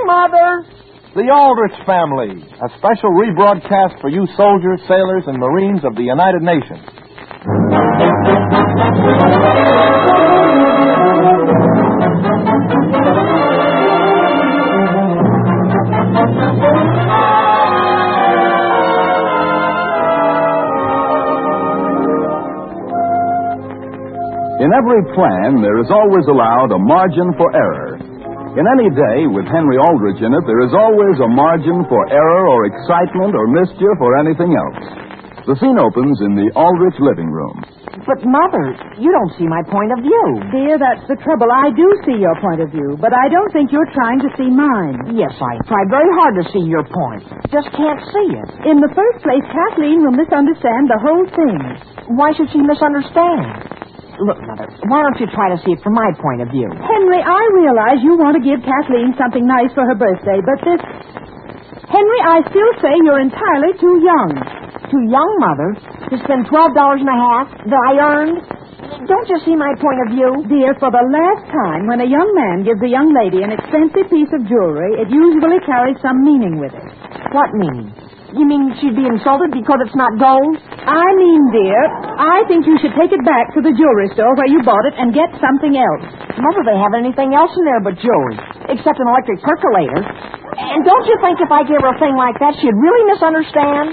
Mother! The Aldrich Family, a special rebroadcast for you soldiers, sailors, and Marines of the United Nations. In every plan, there is always allowed a margin for error. In any day with Henry Aldrich in it, there is always a margin for error or excitement or mischief or anything else. The scene opens in the Aldrich living room. But, Mother, you don't see my point of view. Dear, that's the trouble. I do see your point of view, but I don't think you're trying to see mine. Yes, I tried very hard to see your point. Just can't see it. In the first place, Kathleen will misunderstand the whole thing. Why should she misunderstand? Look, Mother, why don't you try to see it from my point of view? Henry, I realize you want to give Kathleen something nice for her birthday, but this... Henry, I still say you're entirely too young. Too young, Mother, to spend $12.50 that I earned? Don't you see my point of view? Dear, for the last time, when a young man gives a young lady an expensive piece of jewelry, it usually carries some meaning with it. What meaning? You mean she'd be insulted because it's not gold? I mean, dear, I think you should take it back to the jewelry store where you bought it and get something else. Mother, they have anything else in there but jewelry, except an electric percolator. And don't you think if I gave her a thing like that, she'd really misunderstand?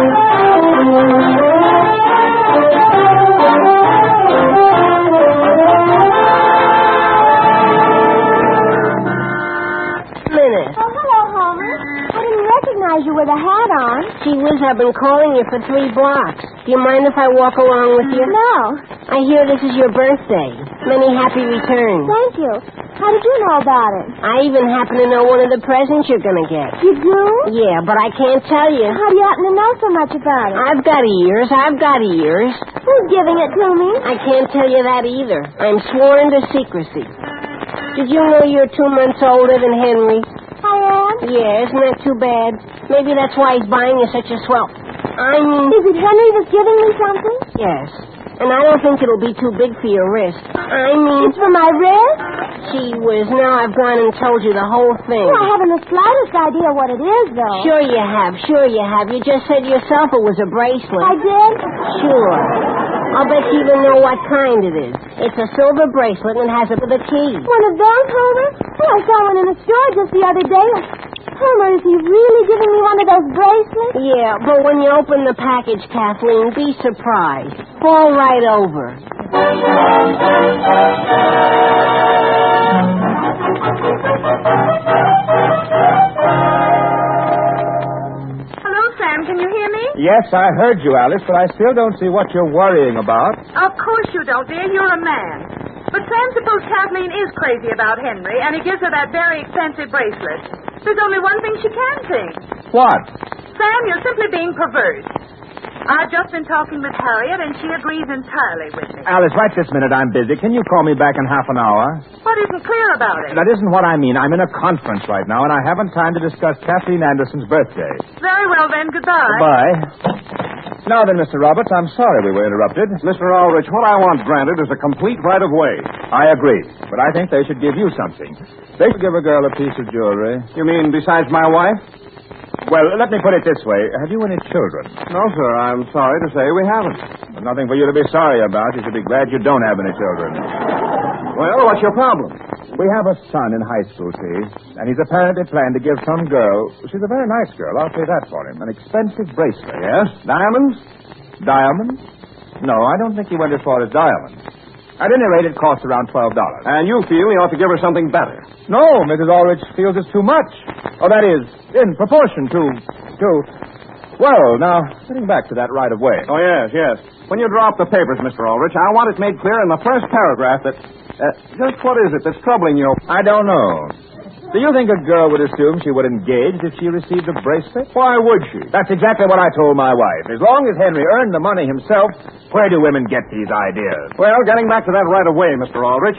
You with a hat on. Gee whiz, I've been calling you for 3 blocks. Do you mind if I walk along with you? No. I hear this is your birthday. Many happy returns. Thank you. How did you know about it? I even happen to know one of the presents you're going to get. You do? Yeah, but I can't tell you. How do you happen to know so much about it? I've got ears. Who's giving it to me? I can't tell you that either. I'm sworn to secrecy. Did you know you're 2 months older than Henry? I am? Yeah, isn't that too bad? Maybe that's why he's buying you such a swell. Is it Henry that's giving me something? Yes. And I don't think it'll be too big for your wrist. It's for my wrist? Gee whiz, now I've gone and told you the whole thing. Well, I haven't the slightest idea what it is, though. Sure you have. You just said yourself it was a bracelet. I did? Sure. I'll bet you even know what kind it is. It's a silver bracelet and has a key. One of those, Homer? Oh, I saw one in the store just the other day. Homer, is he really giving me one of those bracelets? Yeah, but when you open the package, Kathleen, be surprised. Fall right over. Hello, Sam. Can you hear me? Yes, I heard you, Alice, but I still don't see what you're worrying about. Of course you don't, dear. You're a man. But Sam, suppose Kathleen is crazy about Henry, and he gives her that very expensive bracelet. There's only one thing she can think. What? Sam, you're simply being perverse. I've just been talking with Harriet, and she agrees entirely with me. Alice, right this minute I'm busy. Can you call me back in half an hour? What isn't clear about it? That isn't what I mean. I'm in a conference right now, and I haven't time to discuss Kathleen Anderson's birthday. Very well, then. Goodbye. Goodbye. Now then, Mr. Roberts, I'm sorry we were interrupted. Mr. Aldrich, what I want granted is a complete right of way. I agree, but I think they should give you something. They should give a girl a piece of jewelry. You mean besides my wife? Well, let me put it this way. Have you any children? No, sir. I'm sorry to say we haven't. Well, nothing for you to be sorry about. You should be glad you don't have any children. Well, what's your problem? We have a son in high school, see, and he's apparently planned to give some girl, she's a very nice girl, I'll say that for him, an expensive bracelet. Yes? Diamonds? Diamonds? No, I don't think he went as far as diamonds. At any rate, it costs around $12. And you feel he ought to give her something better? No, Mrs. Aldrich feels it's too much. Oh, that is, in proportion to... Well, now, getting back to that right of way. Oh, yes. When you draw up the papers, Mr. Aldrich, I want it made clear in the first paragraph that... just what is it that's troubling you? I don't know. Do you think a girl would assume she would engage if she received a bracelet? Why would she? That's exactly what I told my wife. As long as Henry earned the money himself, where do women get these ideas? Well, getting back to that right of way, Mr. Aldrich.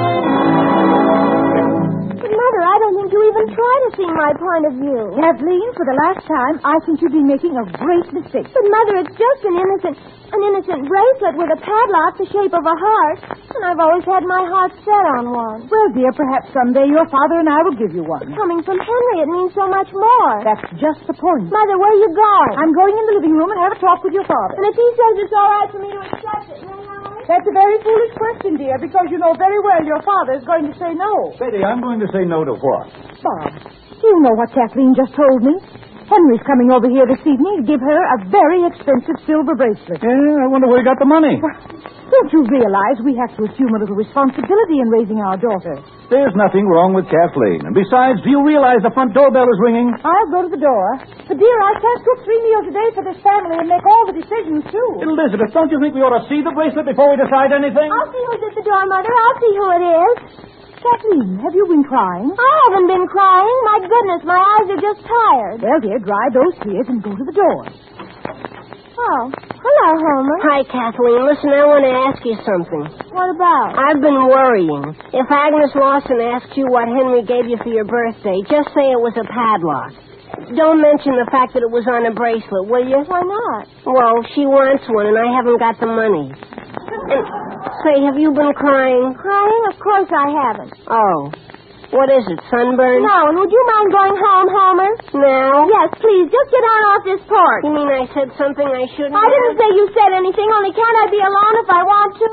But, Mother, I don't think you even try to see my point of view. Kathleen, for the last time, I think you've been making a great mistake. But, Mother, it's just an innocent bracelet with a padlock the shape of a heart. And I've always had my heart set on one. Well, dear, perhaps someday your father and I will give you one. Coming from Henry, it means so much more. That's just the point. Mother, where are you going? I'm going in the living room and have a talk with your father. And if he says it's all right for me to accept it, may I? That's a very foolish question, dear, because you know very well your father is going to say no. Sadie, I'm going to say no to what? Bob, do you know what Kathleen just told me? Henry's coming over here this evening to give her a very expensive silver bracelet. Yeah, I wonder where he got the money. Don't you realize we have to assume a little responsibility in raising our daughter? There's nothing wrong with Kathleen. And besides, do you realize the front doorbell is ringing? I'll go to the door. But, dear, I can't cook 3 meals a day for this family and make all the decisions, too. Elizabeth, don't you think we ought to see the bracelet before we decide anything? I'll see who's at the door, Mother. I'll see who it is. Kathleen, have you been crying? I haven't been crying. My goodness, my eyes are just tired. Well, dear, dry those tears and go to the door. Oh, hello, Homer. Hi, Kathleen. Listen, I want to ask you something. What about? I've been worrying. If Agnes Lawson asks you what Henry gave you for your birthday, just say it was a padlock. Don't mention the fact that it was on a bracelet, will you? Why not? Well, she wants one, and I haven't got the money. And, say, have you been crying? Crying? Of course I haven't. Oh. What is it, sunburn? No, and would you mind going home, Homer? Now? Yes, please. Just get on off this porch. You mean I said something I shouldn't I didn't say you said anything, only can't I be alone if I want to?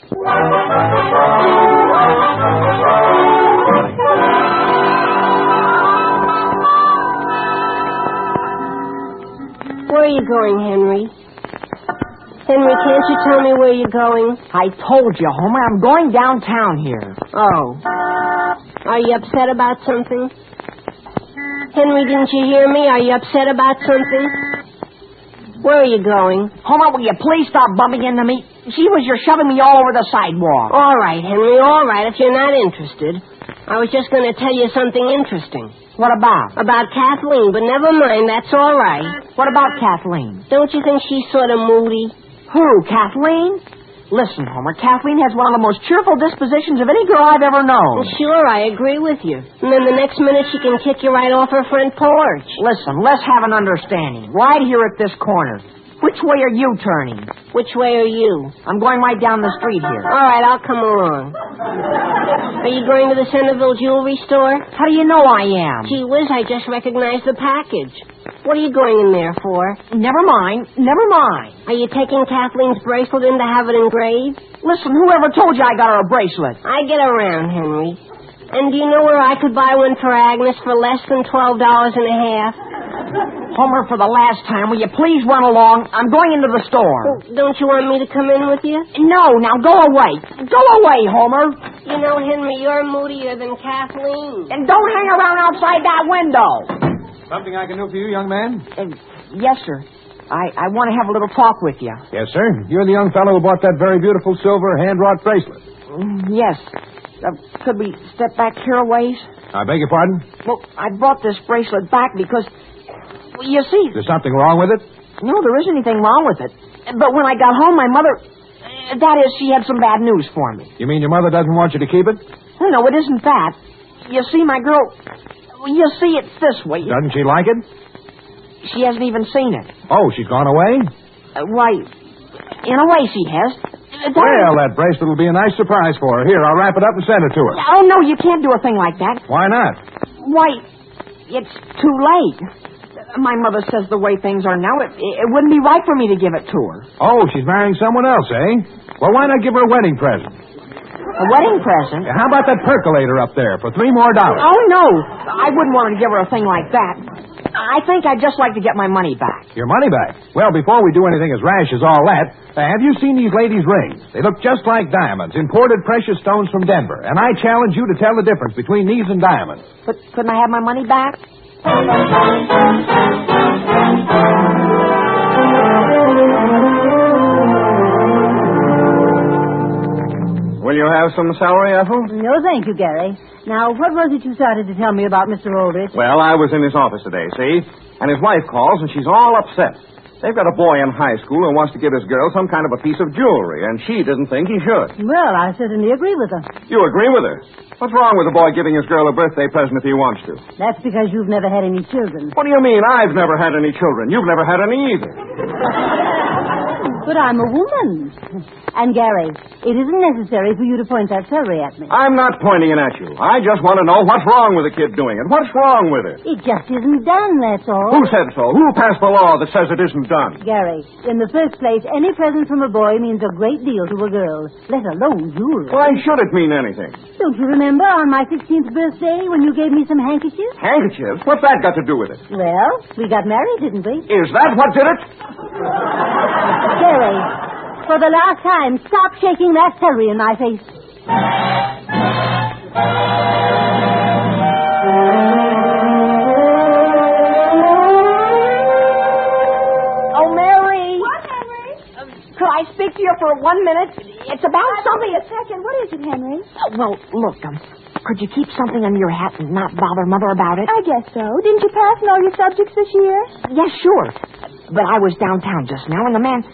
Where are you going, Henry? Henry, can't you tell me where you're going? I told you, Homer, I'm going downtown here. Oh. Are you upset about something? Henry, didn't you hear me? Are you upset about something? Where are you going? Homer, will you please stop bumping into me? See, you're shoving me all over the sidewalk. All right, Henry, all right, if you're not interested. I was just going to tell you something interesting. What about? About Kathleen, but never mind, that's all right. What about Kathleen? Don't you think she's sort of moody? Who, Kathleen? Listen, Homer, Kathleen has one of the most cheerful dispositions of any girl I've ever known. Well, sure, I agree with you. And then the next minute she can kick you right off her front porch. Listen, let's have an understanding. Right here at this corner. Which way are you turning? Which way are you? I'm going right down the street here. All right, I'll come along. Are you going to the Centerville jewelry store? How do you know I am? Gee whiz, I just recognized the package. What are you going in there for? Never mind. Are you taking Kathleen's bracelet in to have it engraved? Listen, whoever told you I got her a bracelet? I get around, Henry. And do you know where I could buy one for Agnes for less than $12 and a half? Homer, for the last time, will you please run along? I'm going into the store. Well, don't you want me to come in with you? No, now go away. Go away, Homer. You know, Henry, you're moodier than Kathleen. And don't hang around outside that window. Something I can do for you, young man? Yes, sir. I want to have a little talk with you. Yes, sir. You're the young fellow who bought that very beautiful silver hand-wrought bracelet. Yes. Could we step back here a ways? I beg your pardon? Well, I brought this bracelet back because, well, you see... There's something wrong with it? No, there isn't anything wrong with it. But when I got home, my mother... That is, she had some bad news for me. You mean your mother doesn't want you to keep it? No, it isn't that. You see, my girl... You see, it's this way. Doesn't she like it? She hasn't even seen it. Oh, she's gone away? Why, in a way she has. Well, that bracelet will be a nice surprise for her. Here, I'll wrap it up and send it to her. Oh, no, you can't do a thing like that. Why not? Why, it's too late. My mother says the way things are now, it wouldn't be right for me to give it to her. Oh, she's marrying someone else, eh? Well, why not give her a wedding present? A wedding present? How about that percolator up there for $3 more? Oh, no. I wouldn't want to give her a thing like that. I think I'd just like to get my money back. Your money back? Well, before we do anything as rash as all that, have you seen these ladies' rings? They look just like diamonds, imported precious stones from Denver. And I challenge you to tell the difference between these and diamonds. But couldn't I have my money back? Will you have some celery, Ethel? No, thank you, Gary. Now, what was it you started to tell me about Mr. Aldrich? Well, I was in his office today, see? And his wife calls, and she's all upset. They've got a boy in high school who wants to give his girl some kind of a piece of jewelry, and she doesn't think he should. Well, I certainly agree with her. You agree with her? What's wrong with a boy giving his girl a birthday present if he wants to? That's because you've never had any children. What do you mean? I've never had any children. You've never had any either. But I'm a woman. And, Gary, it isn't necessary for you to point that survey at me. I'm not pointing it at you. I just want to know what's wrong with the kid doing it. What's wrong with it? It just isn't done, that's all. Who said so? Who passed the law that says it isn't done? Gary, in the first place, any present from a boy means a great deal to a girl, let alone jewelry. Why should it mean anything? Don't you remember on my 16th birthday when you gave me some handkerchiefs? Handkerchiefs? What's that got to do with it? Well, we got married, didn't we? Is that what did it? Gary, for the last time, stop shaking that celery in my face. Oh, Mary. What, Henry? Could I speak to you for 1 minute? It's about something. Only a second. What is it, Henry? Well, look, could you keep something under your hat and not bother Mother about it? I guess so. Didn't you pass all your subjects this year? Yes, sure. But I was downtown just now, and the man...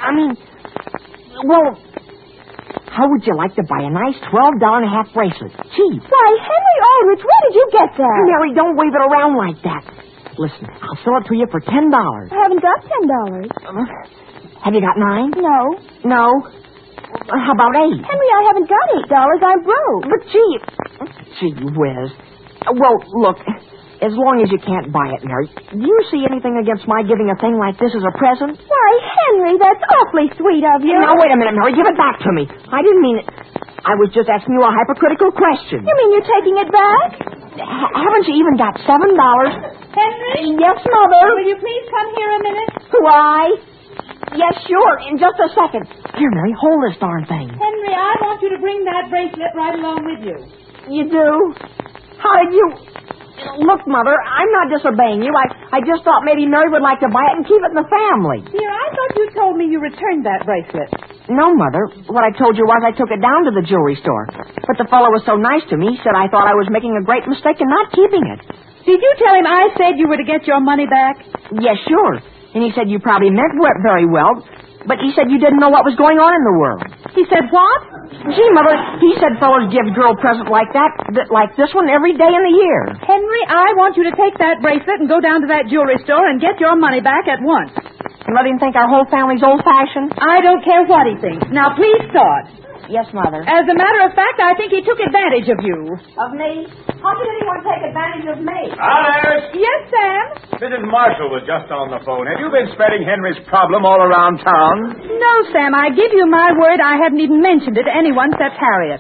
Well, how would you like to buy a nice $12.50 bracelet? Cheap. Why, Henry Aldrich, where did you get that? Mary, don't wave it around like that. Listen, I'll sell it to you for $10. I haven't got $10. Have you got 9? No. No. How about 8? Henry, I haven't got $8. I'm broke. But gee whiz. Well, look, as long as you can't buy it, Mary, do you see anything against my giving a thing like this as a present? Why, Henry, that's awfully sweet of you. Now, wait a minute, Mary. Give it back to me. I didn't mean it. I was just asking you a hypocritical question. You mean you're taking it back? Haven't you even got $7? Henry? Yes, Mother. Will you please come here a minute? Why? Yes, sure. In just a second. Here, Mary, hold this darn thing. Henry, I want you to bring that bracelet right along with you. You do? How did you... Look, Mother, I'm not disobeying you. I just thought maybe Mary would like to buy it and keep it in the family. Dear, I thought you told me you returned that bracelet. No, Mother. What I told you was I took it down to the jewelry store. But the fellow was so nice to me, he said I thought I was making a great mistake in not keeping it. Did you tell him I said you were to get your money back? Yes, sure. And he said you probably meant very well, but he said you didn't know what was going on in the world. He said what? Gee, Mother, he said fellows give girl presents like that, like this one, every day in the year. Henry, I want you to take that bracelet and go down to that jewelry store and get your money back at once. And let him think our whole family's old-fashioned? I don't care what he thinks. Now, please start. Yes, Mother. As a matter of fact, I think he took advantage of you. Of me? How did anyone take advantage of me? Alice! Yes, Sam? Mrs. Marshall was just on the phone. Have you been spreading Henry's problem all around town? No, Sam. I give you my word I haven't even mentioned it to anyone except Harriet.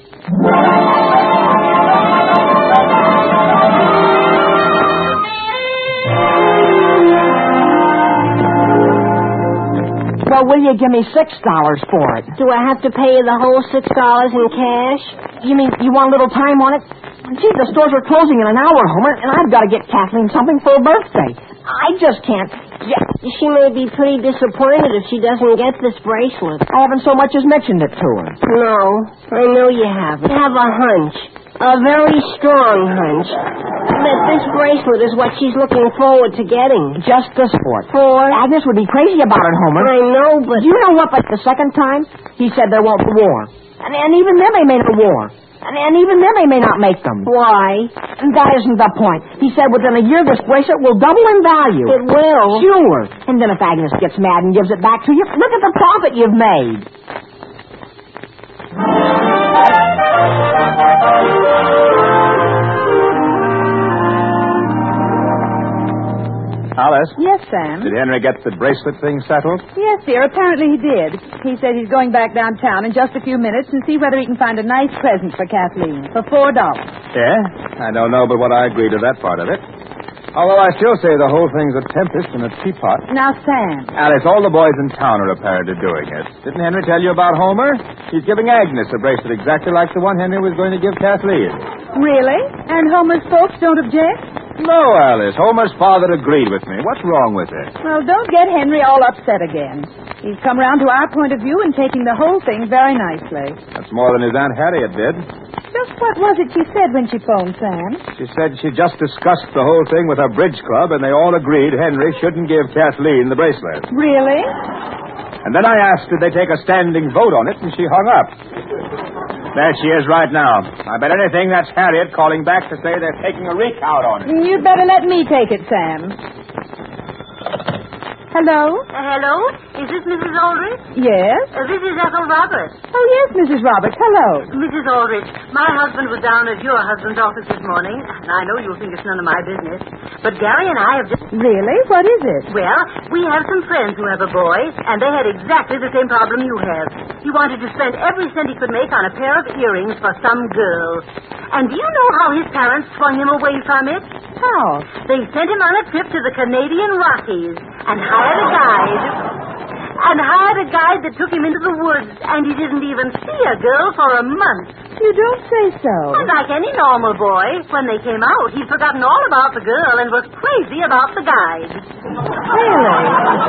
Well, will you give me $6 for it? Do I have to pay you the whole $6 in cash? You mean you want a little time on it? Gee, the stores are closing in an hour, Homer, and I've got to get Kathleen something for her birthday. I just can't. Yeah. She may be pretty disappointed if she doesn't get this bracelet. I haven't so much as mentioned it to her. No, I know you haven't. I have a hunch. A very strong hunch. That this bracelet is what she's looking forward to getting. Just this sport. For? Agnes would be crazy about it, Homer. I know, but... You know what, like the second time, he said there won't be war. And even then they made a war. And even then they may not make them. Why? And that isn't the point. He said within a year this bracelet will double in value. It will? Sure. And then if Agnes gets mad and gives it back to you, look at the profit you've made. Alice? Yes, Sam? Did Henry get the bracelet thing settled? Yes, dear. Apparently he did. He said he's going back downtown in just a few minutes and see whether he can find a nice present for Kathleen for $4. Yeah? I don't know but what I agree to that part of it. Although I still say the whole thing's a tempest in a teapot. Now, Sam. Alice, all the boys in town are apparently doing it. Didn't Henry tell you about Homer? He's giving Agnes a bracelet exactly like the one Henry was going to give Kathleen. Really? And Homer's folks don't object? No, Alice. Homer's father agreed with me. What's wrong with it? Well, don't get Henry all upset again. He's come round to our point of view and taking the whole thing very nicely. That's more than his Aunt Harriet did. Just what was it she said when she phoned, Sam? She said she just discussed the whole thing with her bridge club, and they all agreed Henry shouldn't give Kathleen the bracelet. Really? And then I asked did they take a standing vote on it, and she hung up. There she is right now. I bet anything that's Harriet calling back to say they're taking a recount on it. You'd better let me take it, Sam. Hello? Hello? Is this Mrs. Aldrich? Yes? This is Ethel Roberts. Oh, yes, Mrs. Roberts. Hello. Mrs. Aldrich, my husband was down at your husband's office this morning, and I know you'll think it's none of my business, but Gary and I have just... Really? What is it? Well, we have some friends who have a boy, and they had exactly the same problem you have. He wanted to spend every cent he could make on a pair of earrings for some girl. And do you know how his parents swung him away from it? How? They sent him on a trip to the Canadian Rockies and hired a guide that took him into the woods, and he didn't even see a girl for a month. You don't say so. And like any normal boy, when they came out, he'd forgotten all about the girl and was crazy about the guide. Really?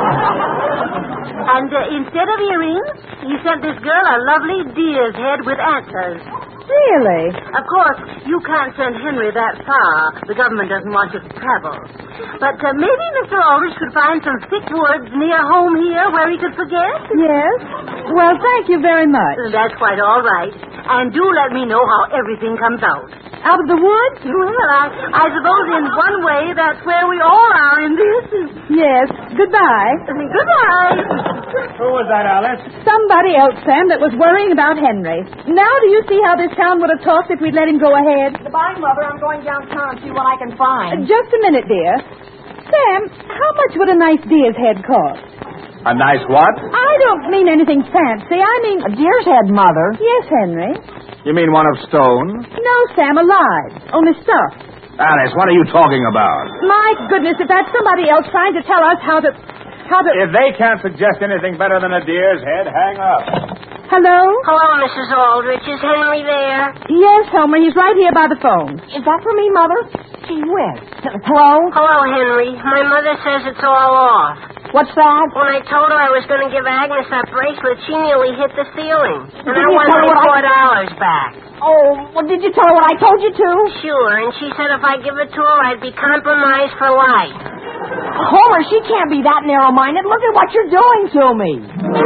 And instead of earrings, he sent this girl a lovely deer's head with antlers. Really? Of course, you can't send Henry that far. The government doesn't want you to travel. But maybe Mr. Aldrich could find some thick woods near home here where he could forget. Yes? Well, thank you very much. That's quite all right. And do let me know how everything comes out. Out of the woods? Well, I suppose in one way that's where we all are in this. Yes. Goodbye. Goodbye. Who was that, Alice? Somebody else, Sam, that was worrying about Henry. Now do you see how this town would have talked if we'd let him go ahead? Goodbye, Mother. I'm going downtown to see what I can find. Just a minute, dear. Sam, how much would a nice deer's head cost? A nice what? I don't mean anything fancy. I mean... A deer's head, Mother. Yes, Henry. You mean one of stone? No, Sam, alive. Only stuffed. Alice, what are you talking about? My goodness, if that's somebody else trying to tell us how to... If they can't suggest anything better than a deer's head, hang up. Hello? Hello, Mrs. Aldrich. Is Henry there? Yes, Homer. He's right here by the phone. Is that for me, Mother? Gee whiz. Hello? Hello, Henry. My mother says it's all off. What's that? When I told her I was going to give Agnes that bracelet, she nearly hit the ceiling. And I you want tell her my $4 back. Oh, well, did you tell her what I told you to? Sure, and she said if I give it to her, I'd be compromised for life. Homer, she can't be that narrow-minded. Look at what you're doing to me.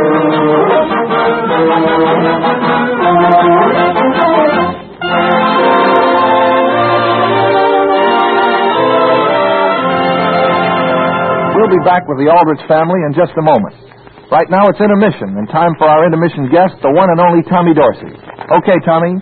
We'll be back with the Aldrich family in just a moment. Right now it's intermission, and time for our intermission guest, the one and only Tommy Dorsey. Okay, Tommy.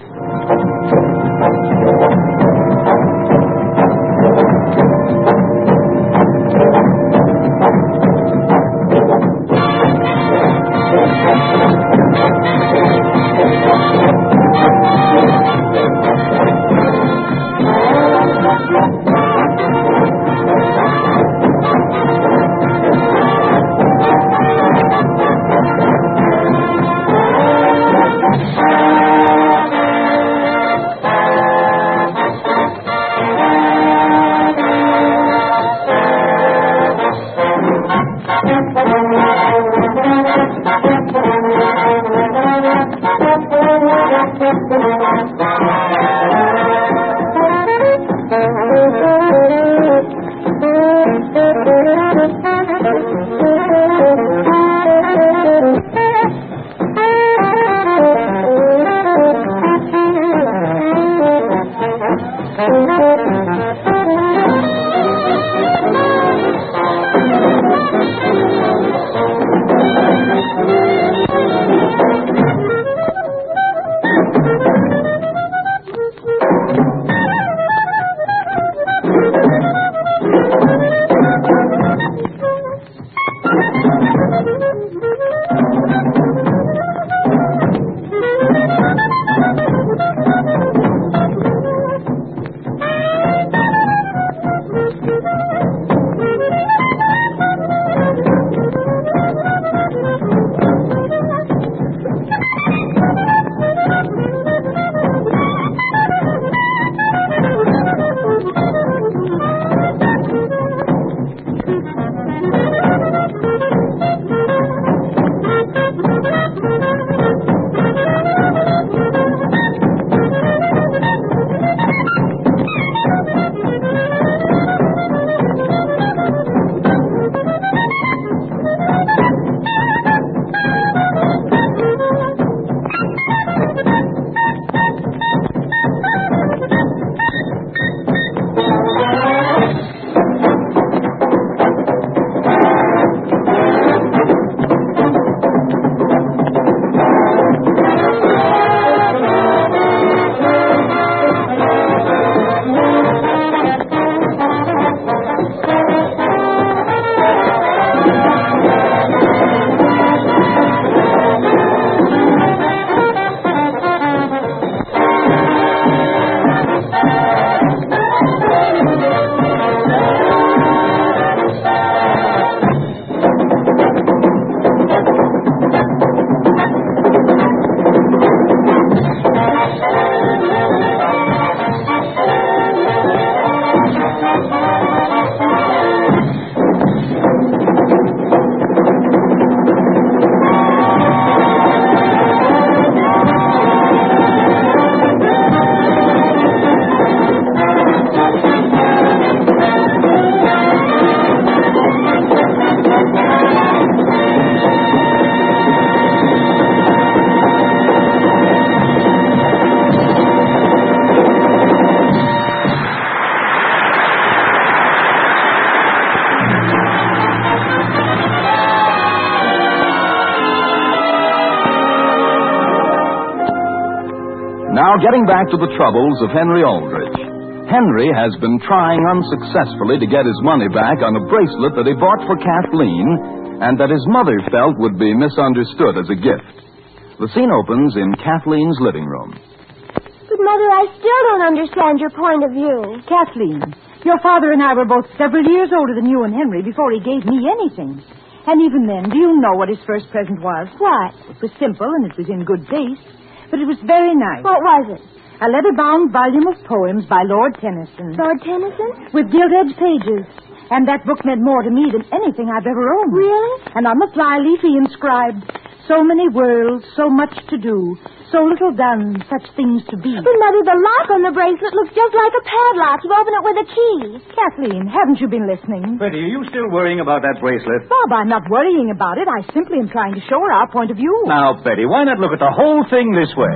Now, getting back to the troubles of Henry Aldrich. Henry has been trying unsuccessfully to get his money back on a bracelet that he bought for Kathleen and that his mother felt would be misunderstood as a gift. The scene opens in Kathleen's living room. But, Mother, I still don't understand your point of view. Kathleen, your father and I were both several years older than you and Henry before he gave me anything. And even then, do you know what his first present was? What? It was simple and it was in good taste, but it was very nice. What was it? A leather-bound volume of poems by Lord Tennyson. Lord Tennyson? With gilt-edged pages. And that book meant more to me than anything I've ever owned. Really? And on the flyleaf he inscribed, "So many worlds, so much to do, so little done, such things to be." But, Mother, the lock on the bracelet looks just like a padlock. You open it with a key. Kathleen, haven't you been listening? Betty, are you still worrying about that bracelet? Bob, I'm not worrying about it. I simply am trying to show her our point of view. Now, Betty, why not look at the whole thing this way?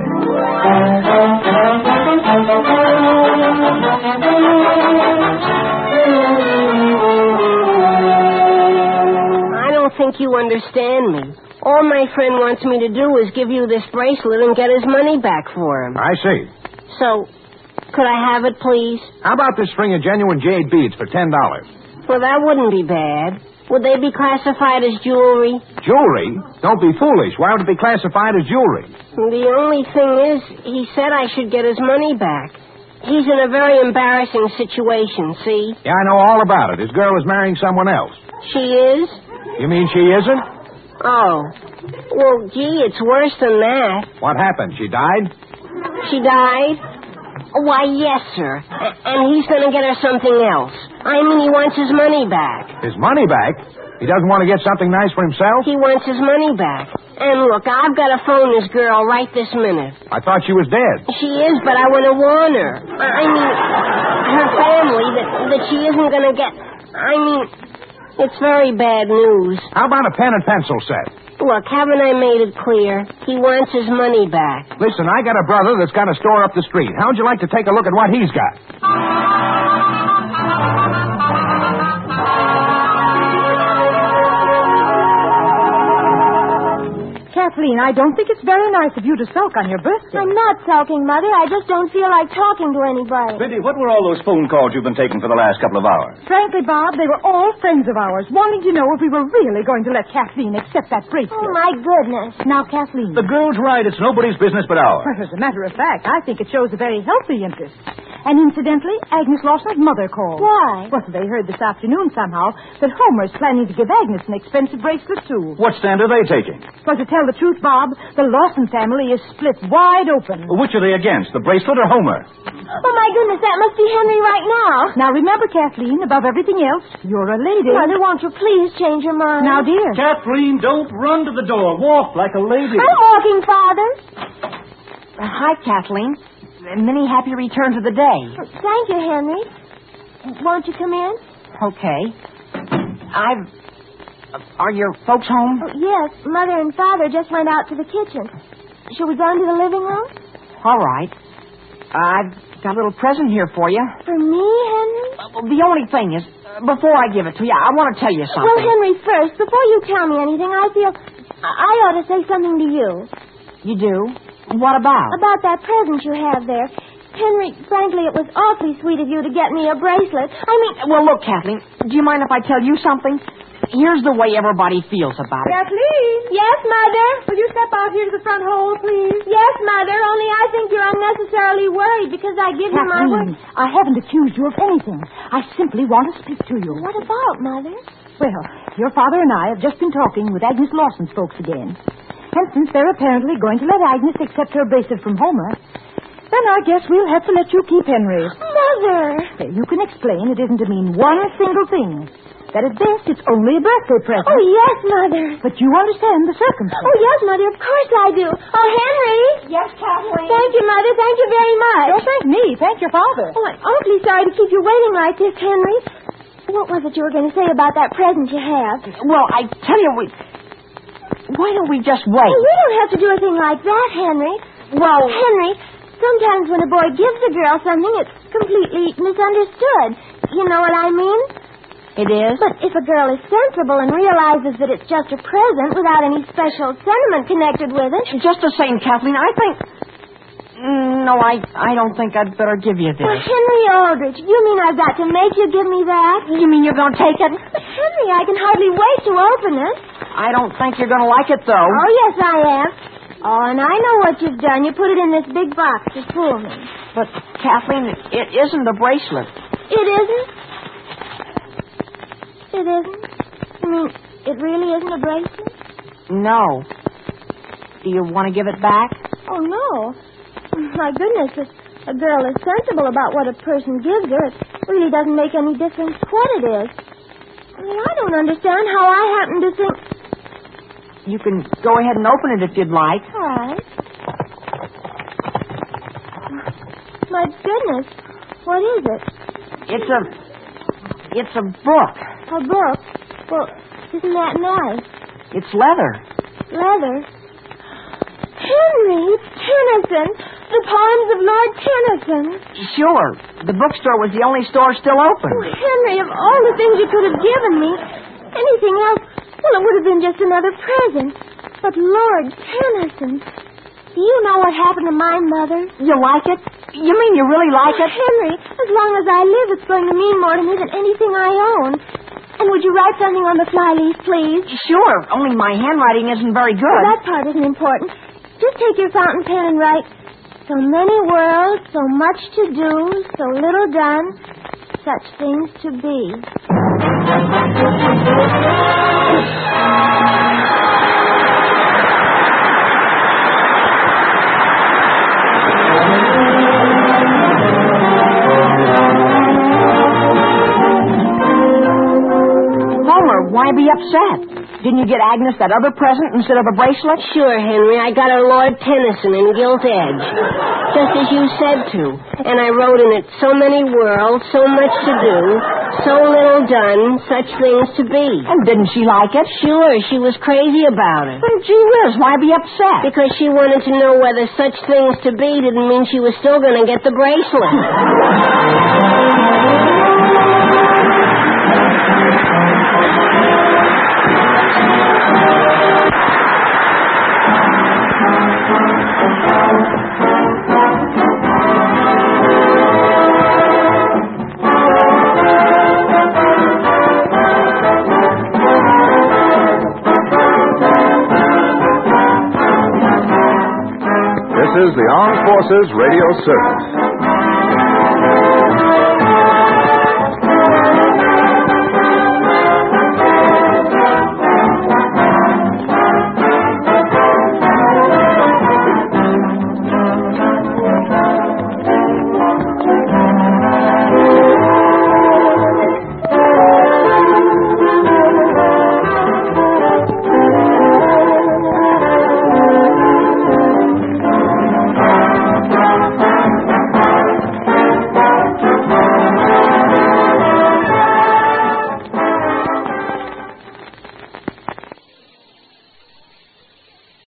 I don't think you understand me. All my friend wants me to do is give you this bracelet and get his money back for him. I see. So, could I have it, please? How about this string of genuine jade beads for $10? Well, that wouldn't be bad. Would they be classified as jewelry? Jewelry? Don't be foolish. Why would it be classified as jewelry? The only thing is, he said I should get his money back. He's in a very embarrassing situation, see? Yeah, I know all about it. His girl is marrying someone else. She is? You mean she isn't? Oh. Well, gee, it's worse than that. What happened? She died? She died? Why, yes, sir. And he's going to get her something else. I mean, he wants his money back. His money back? He doesn't want to get something nice for himself? He wants his money back. And look, I've got to phone this girl right this minute. I thought she was dead. She is, but I want to warn her. I mean, her family, that she isn't going to get... I mean, it's very bad news. How about a pen and pencil set? Look, haven't I made it clear? He wants his money back. Listen, I got a brother that's got a store up the street. How'd you like to take a look at what he's got? Kathleen, I don't think it's very nice of you to sulk on your birthday. I'm not sulking, Mother. I just don't feel like talking to anybody. Betty, what were all those phone calls you've been taking for the last couple of hours? Frankly, Bob, they were all friends of ours, wanting to know if we were really going to let Kathleen accept that bracelet. Oh, my goodness. Now, Kathleen. The girl's right. It's nobody's business but ours. Well, as a matter of fact, I think it shows a very healthy interest. And incidentally, Agnes Lawson's mother called. Why? Well, they heard this afternoon somehow that Homer's planning to give Agnes an expensive bracelet, too. What stand are they taking? Well, to tell the truth, Bob, the Lawson family is split wide open. Which are they against, the bracelet or Homer? Oh, my goodness, that must be Henry right now. Now, remember, Kathleen, above everything else, you're a lady. Mother, won't you please change your mind? Now, dear. Kathleen, don't run to the door. Walk like a lady. I'm walking, Father. Hi, Kathleen. Many happy returns of the day. Thank you, Henry. Won't you come in? Okay. Are your folks home? Oh, yes, Mother and Father just went out to the kitchen. Shall we go into the living room? All right. I've got a little present here for you. For me, Henry? The only thing is, before I give it to you, I want to tell you something. Well, Henry, first, before you tell me anything, I feel I ought to say something to you. You do? What about? About that present you have there. Henry, frankly, it was awfully sweet of you to get me a bracelet. I mean... Well, look, Kathleen, do you mind if I tell you something? Here's the way everybody feels about it. Kathleen! Yes, Mother? Will you step out here to the front hall, please? Yes, Mother, only I think you're unnecessarily worried because I give you my word. Kathleen, I haven't accused you of anything. I simply want to speak to you. What about, Mother? Well, your father and I have just been talking with Agnes Lawson's folks again. And since they're apparently going to let Agnes accept her bracelet from Homer, then I guess we'll have to let you keep Henry's. Mother! Well, you can explain it isn't to mean one single thing. That at best it's only a birthday present. Oh, yes, Mother. But you understand the circumstances. Oh, yes, Mother, of course I do. Oh, Henry! Yes, Kathleen? Thank you, Mother. Thank you very much. Don't thank me. Thank your father. Oh, I'm awfully sorry to keep you waiting like this, Henry. What was it you were going to say about that present you have? Well, I tell you, why don't we just wait? Oh, you don't have to do a thing like that, Henry. Well... Henry, sometimes when a boy gives a girl something, it's completely misunderstood. You know what I mean? It is? But if a girl is sensible and realizes that it's just a present without any special sentiment connected with it... Just the same, Kathleen, I think... No, I don't think I'd better give you this. Well, Henry Aldrich, you mean I've got to make you give me that? You mean you're going to take it? But, Henry, I can hardly wait to open it. I don't think you're going to like it, though. Oh, yes, I am. Oh, and I know what you've done. You put it in this big box to fool me. But, Kathleen, it isn't a bracelet. It isn't? It isn't? You mean it really isn't a bracelet? No. Do you want to give it back? Oh, no. My goodness, if a girl is sensible about what a person gives her, it really doesn't make any difference what it is. I mean, I don't understand how I happen to think... You can go ahead and open it if you'd like. All right. My goodness, what is it? It's a book. A book? Well, isn't that nice? It's leather. Leather? Henry, it's Tennyson. The poems of Lord Tennyson. Sure. The bookstore was the only store still open. Oh, Henry, of all the things you could have given me, anything else, well, it would have been just another present. But Lord Tennyson, do you know what happened to my mother? You like it? You mean you really like it? Henry, as long as I live, it's going to mean more to me than anything I own. And would you write something on the flyleaf, please? Sure, only my handwriting isn't very good. Well, that part isn't important. Just take your fountain pen and write, so many worlds, so much to do, so little done, such things to be. Homer, why be upset? Didn't you get Agnes that other present instead of a bracelet? Sure, Henry. I got her Lord Tennyson in gilt edge. Just as you said to. And I wrote in it, so many worlds, so much to do, so little done, such things to be. And didn't she like it? Sure, she was crazy about it. Well, gee whiz, why be upset? Because she wanted to know whether such things to be didn't mean she was still going to get the bracelet. This is the Armed Forces Radio Service.